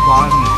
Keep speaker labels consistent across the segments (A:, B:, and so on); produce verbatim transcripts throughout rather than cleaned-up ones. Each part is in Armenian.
A: բանի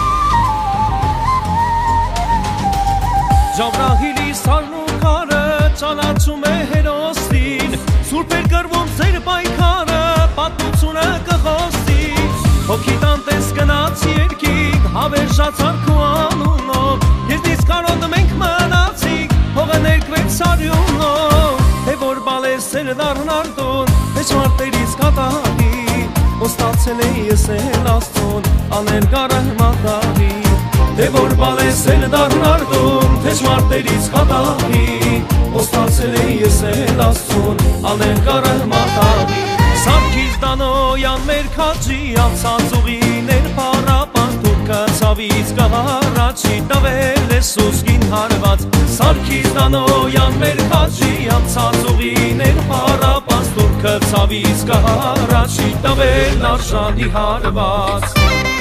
B: Ջավրահիլի սարն ու քարը ճանաչում է հերոսին Սուրբ էր կրվում ձեր պայքարը պատմությունը կխոսի Հոգի տանտես գնաց երկինք հավերժացար քո անունով Եզնից կարոտ մենք մնացինք հողը ներկվեց սարյունով Թե որ բալեսել դառնար տուն հեչ մարտերից կատաղի Ոստացել է ես էլ աստուն անել գարը մատաղի Թե որ բալեսել դառնար տուն հեչ մարտերից կատաղի Ոստացել է ես էլ աստուն անել գարը մատաղի Սարքիս Դանոյան մեր քաջի անցած ուղիներ պարապան Թուրքը ցավից կհառաչի տվել է սուսկին հարված Սարքիս Դանոյան մեր քաջի անցած ուղիներ պարապան Թուրքը ցավից կհառաչի տվել արժանի հարված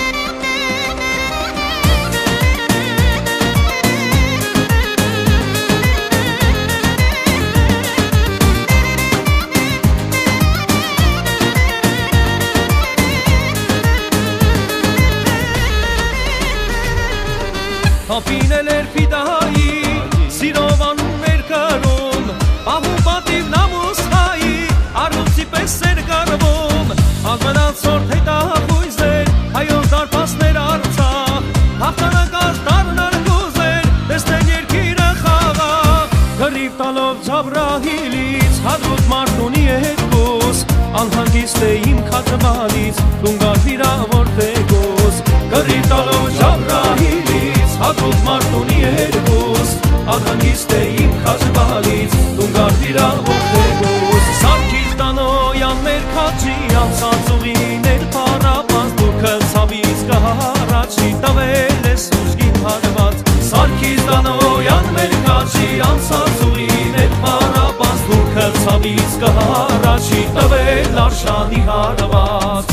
B: Հապինել էր ֆիդայի, սիրով անում էր կրում Պահում պատիվ նամուս հայի, առուցի պես էր կարվում Աղվնացորդ հետախույզ էր, հայոց դարպասներ արցախ Հաղթանակած դառնալ կուզեր, տեսնել երկիրը խաղաղ Գրիվ տալով Ջավրահիլից, հադրուտ մարդունի հետքուս Անհանգիստ է իմ քաջվալից, դունգար վիրավոր թեկուս Գրիվ տալով Ջավրահիլից Հադրուտ մարդունի երկուս Աղանգիստ է իմ քաջվալից Դունգար վիրավոր թեկուս Սարքիս Դանոյան մեր քաջի անցած ուղիներ պարապած Թուրքը ցավից կհառաչի տվել է սուժգին հարված Սարքիս Դանոյան մեր քաջի անցած ուղիներ պարապած Թուրքը ցավից կհառաչի տվել արժանի հարված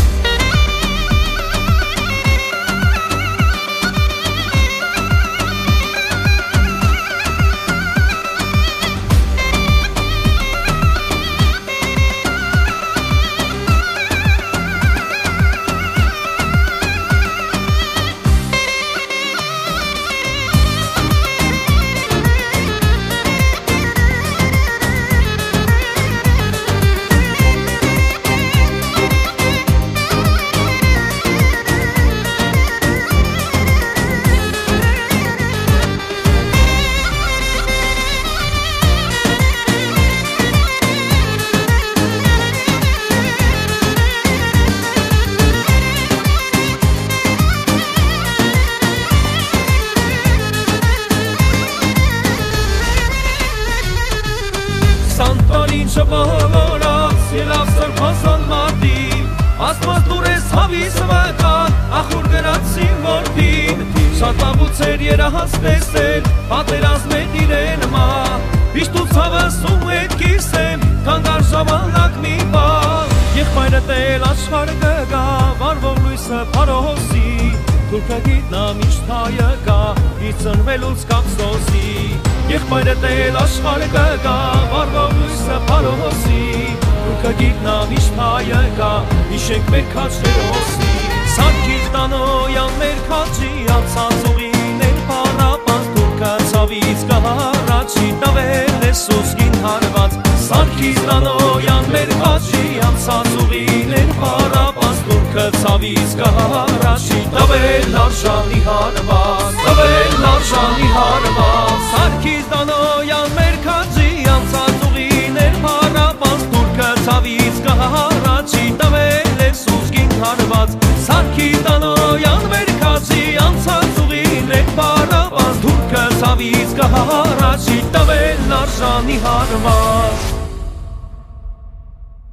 B: Սանտարին շպահորած, ելավ սրպասան մարդին Աստված դուր ես հավիս վկան, ախուր գրացին որդին Շատ աղուց էր երահաց տեսել, պատերազմեն իրեն մա Իշտ ու ցավս ու հետ կիսեմ, կանգար ժամանակ մի բան Եղբայրը տել աշխարը կգա, վարվող լույսը պարոսի Թուրքը գիտնա միշտ հայը կա, իր ծնվելուց կապսոսի Եղբայրը տել աշխարը կգա, վարվող լույսը պարոսի Թուրքը գիտնա միշտ հայը կա, իշենք մեր քաջերոսի Սարքիս Դանոյան մեր քաջի անցած ուղիներ պարապած Թուրքը ցավից կհառաչի տվել է սուսկին հարված Սարքիս Դանոյան մեր քաջի անցած ուղիներ պարապած Թուրքը ցավից կհառաչի տվել արժանի հարված Տվել արժանի հարված Սարքիս Դանոյան մեր քաջի անցած ուղիներ պարապած Թուրքը ցավից կհառաչի տվել է սուսկին հարված Սարքիս Դանոյան մեր քաջի անցած ուղիներ պարապած Թուրքը ցավից կհառաչի տվել արժանի հարված